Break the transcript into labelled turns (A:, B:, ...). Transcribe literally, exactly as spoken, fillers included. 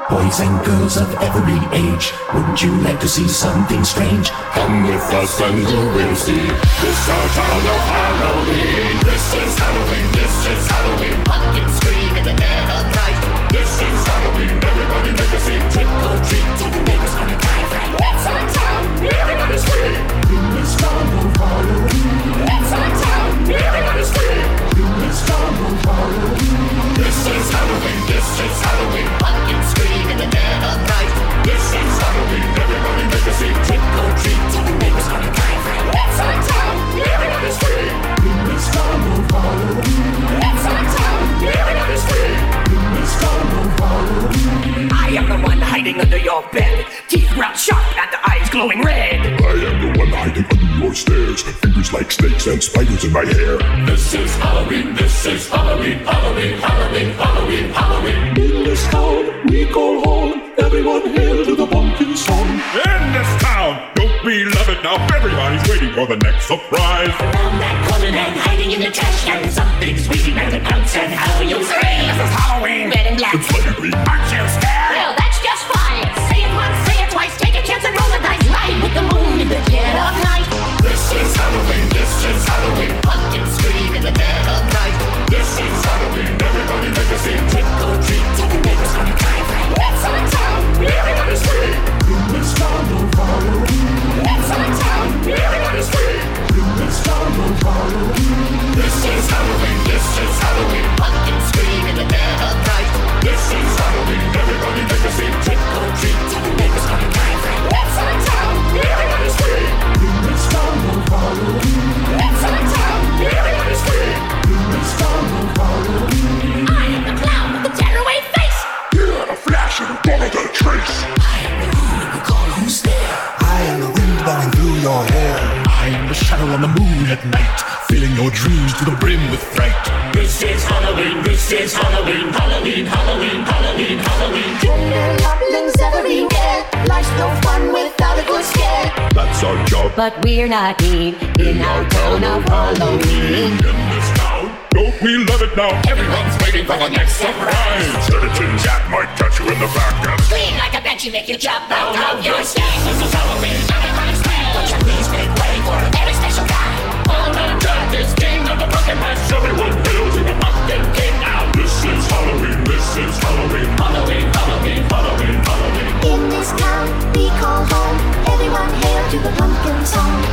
A: Boys and girls of every age, wouldn't you like to see something strange? Come with us and you will see. This our town of Halloween. This is Halloween, this is Halloween. Pumpkins scream in the dead of night. This is Halloween, everybody make a scene. Trick or treat, till the neighbors gonna die right. It's our town, everybody's free. In this town of Halloween. It's our town, everybody's free. In this town of Halloween. This is Halloween, this is Halloween. Pumpkins scream in the dead of night. This is Halloween, everybody make a scene. Trick or treat, till the neighbors gonna die right. It's our town, everybody's free. In this town of Halloween. It's our town, everybody's free. In this town of Halloween. I am the one hiding under your bed, teeth ground sharp and the eyes glowing red.
B: I am the one hiding under your stairs, fingers like snakes and spiders in my hair.
A: This is Halloween, this is Halloween, Halloween, Halloween, Halloween, Halloween. In this town, we call home, everyone hail to the pumpkin song.
C: In this town, don't we love it now? Everybody's waiting for the next surprise.
A: Around that corner and hiding in the trash can, something's waiting at the bounce and how you scream.
C: This is Halloween,
A: red and black.
B: It's likely.
C: Aren't you scared?
A: Well, that's just fine. Say it once, say it twice, take a chance and roll the dice. Ride with the moon in the dead of night. This is Halloween, this is Halloween. Pumpkins scream in the dead of night. This is Halloween, everybody make a scene. Trick or treat, till the neighbors gonna cry right. It's our town, everybody's free. In this town of Halloween. It's our town, everybody's free. In this town of Halloween. This is Halloween, this is Halloween. Pumpkins scream in the dead of night. This is Halloween, everybody make a scene. Trick or treat, till the neighbors gonna cry right. It's our town, everybody's free. In this town of Halloween. It's our town, everybody's free. In this town of Halloween. I am the clown with the tearaway face.
B: Yeah, a flash and a follow the trace.
A: I am the moon who call who's there.
D: I am the wind blowing through your hair.
E: I am the shadow on the moon at night, filling your dreams to the brim with fright.
A: This is Halloween, this is Halloween, Halloween, Halloween, Halloween, Halloween.
F: Kindergarten's everywhere. Life's no fun without a good scare.
B: That's our job.
F: But we're not mean in our town of Halloween.
B: In this town,
C: Don't we love it now?
A: Everyone's waiting for the next surprise.
B: Skeleton Jack might catch you in the back and
A: Clean like a banshee, make you jump out of your skin. This is Halloween, everybody's free. Won't you please make way for a very special guy? Old man Jack is king of the pumpkin patch. Everyone hail to the pumpkin king now.
B: this is Halloween, this is Halloween.
A: Halloween, Halloween, Halloween, Halloween.
F: In this town we call home, everyone hail to the pumpkin song.